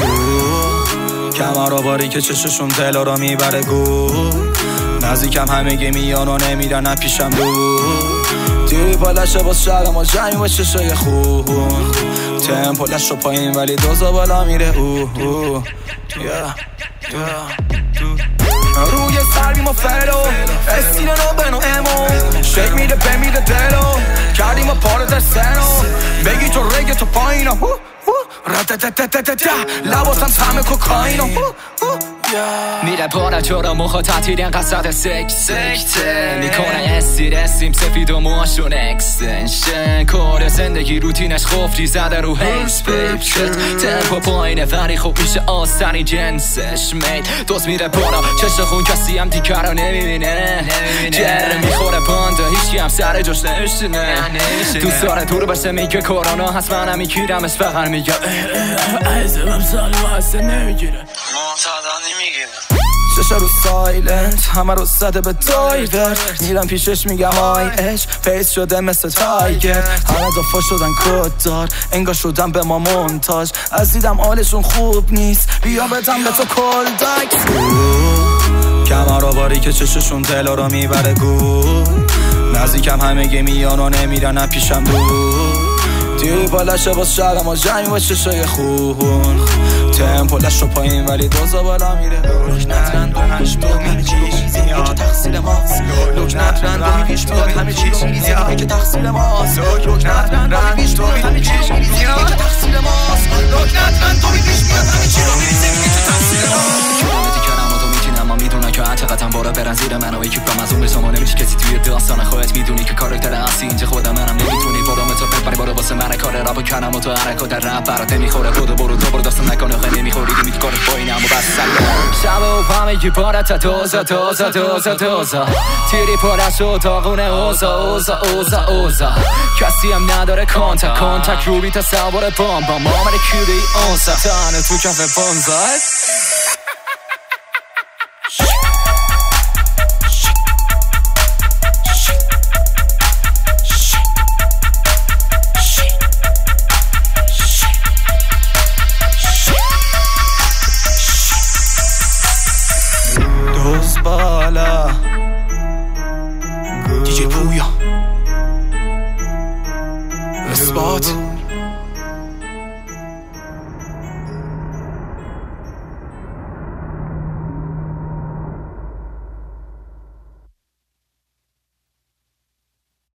کمرا باری که چششون دلا رو میبره گو نزدیکم همه میان و نمیرن پیشم دیوی بالشه باز شهر ما جمعی با چشای خون تمپو لش رو پایین ولی دوزا بالا میره روی سرگیم و فلو استیل نو بنو امو شک میده بمیده دلو کردیم و پاره در سنو بگی تو رگه تو پایینا لباسم سهم کوکائینو میره پاره چرا مخا تعطیلین قصد سکته میکنه استیم سفید و موهاشون اکستنشن کار زندگی روتینش خفری زده رو هیس بیب شد تمپو پایینه ولی خوب میشه آستانی جنسش مید دوست میره پارا چشم خون کسی هم دیگر رو نمیبینه جره میخوره بانده هیچی هم سر جاش نشتونه دوست داره دور باشه میگه کرونا هست منم میگیرمش فقط میگه عزبم سال واسه نمیگیره معتادا نمیگیره شش رو سایلنت همه رو زده به دایور میرم پیشش میگم آیش فیس شده مثل تایگر همه دفعه شدن کد دار انگار شدن به ما منتاج از دیدم حالشون خوب نیست بیا بدم به تو کل دکس کمرا باری که چششون دلا رو میبره گو نزدیکم همه میان و نمیرن پیشم دیوی بالشه باز شهر ما جمعی با چشای خون تمپو لش رو پایین ولی دوزا بالا میره لکنت رند و همش میاد همه چیزی که تقصیر ماست لکنت رند و میویش میاد همه چیزی که تقصیر ماست لکنت رند و میویش میاد همه چیزی که تقصیر ماست لکنت رند و میویش میاد همه چیزی که تقصیر ماست میدونن که عتقتم بارا برن زیر من و یکی از اون بساما نمیشه کسی توی داستان خودت میدونی که کاراکتر اصلی اینجا خودم منم نمیتونی برو تو ببری برو واسه من کار راب کردم و تو حرکات در رپ برات نمیخوره خود برو تو برو داستان نکنه خیلی نمیخوری دیگه کار پایینم و بس شب و همگی بارت دوزا تیری پارش و تاقونه اوزا کسی هم نداره کانتک روبی تا سوار بام مامر کیری اونسا تانه تو کف بانزای